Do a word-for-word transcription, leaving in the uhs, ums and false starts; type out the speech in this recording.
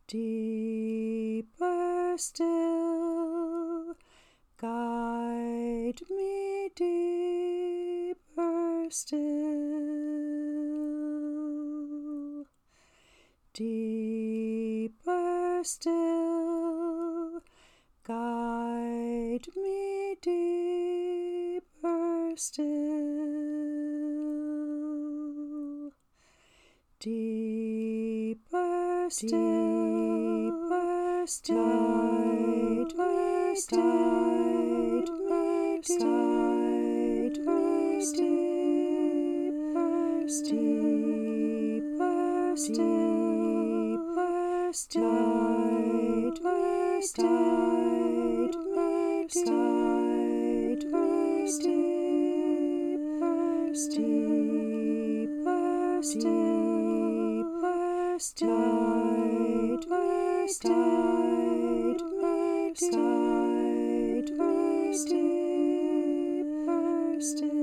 Deeper still, guide me deeper still. Deeper still, guide me deeper still. Deeper still, deeper still, guide me, guide me, guide me deeper still, deeper still, guide me, guide me, guide me deeper still. Guide me, guide me, guide me deeper still.